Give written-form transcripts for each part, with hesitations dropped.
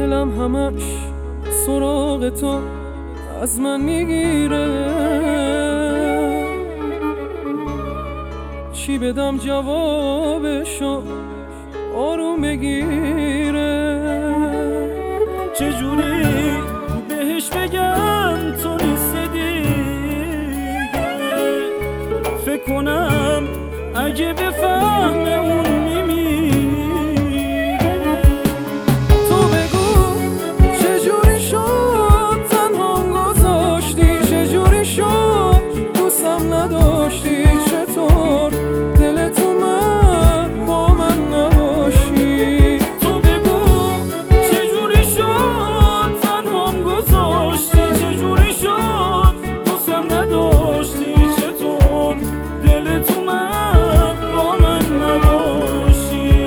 دلم همش سراغ تو از من میگیره، چی بدم جوابشو آروم بگیره، چجوری بهش بگم تو نیست دیگه، فکر کنم اگه بفهمه اون میمیره. تو بگو چجوری شد تنهام گذاشتی، چجوری شد دوستم نداشتی، چطور دلت اومد با من نباشی. تو بگو چجوری شد تنهام گذاشتی، چجوری شد دوستم نداشتی، چطور دلت اومد با من نباشی.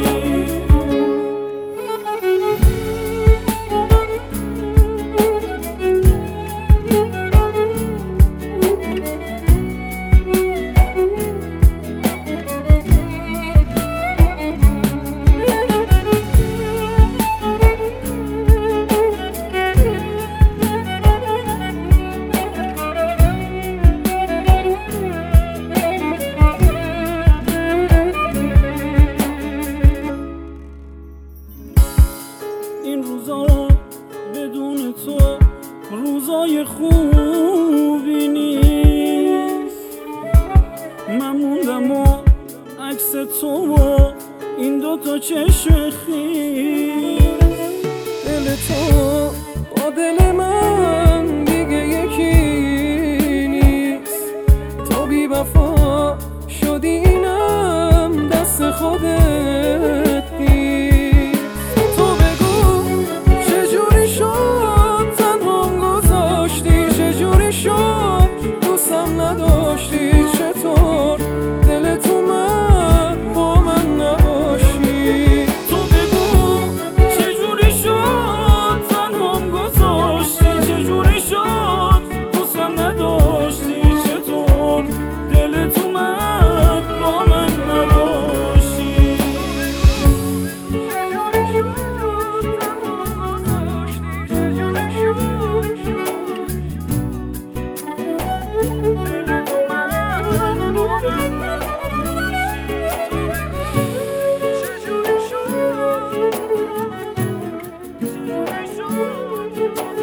این روزا بدون تو روزای خوبی نیست، من موندم و عکس تو و این دوتا چشم خیس. دل تو با دل من دیگه یکی نیست، تو بی وفا شدی اینم دست خودت نیست. تو بگو چجوری شد تنهام گذاشتی، چجوری شد دوستم نداشتی، چطور دلت اومد با من نباشی. تو بگو چجوری شد تنهام گذاشتی، چجوری شد دوستم نداشتی، چطور دلت اومد با من نباشی. چجوری شد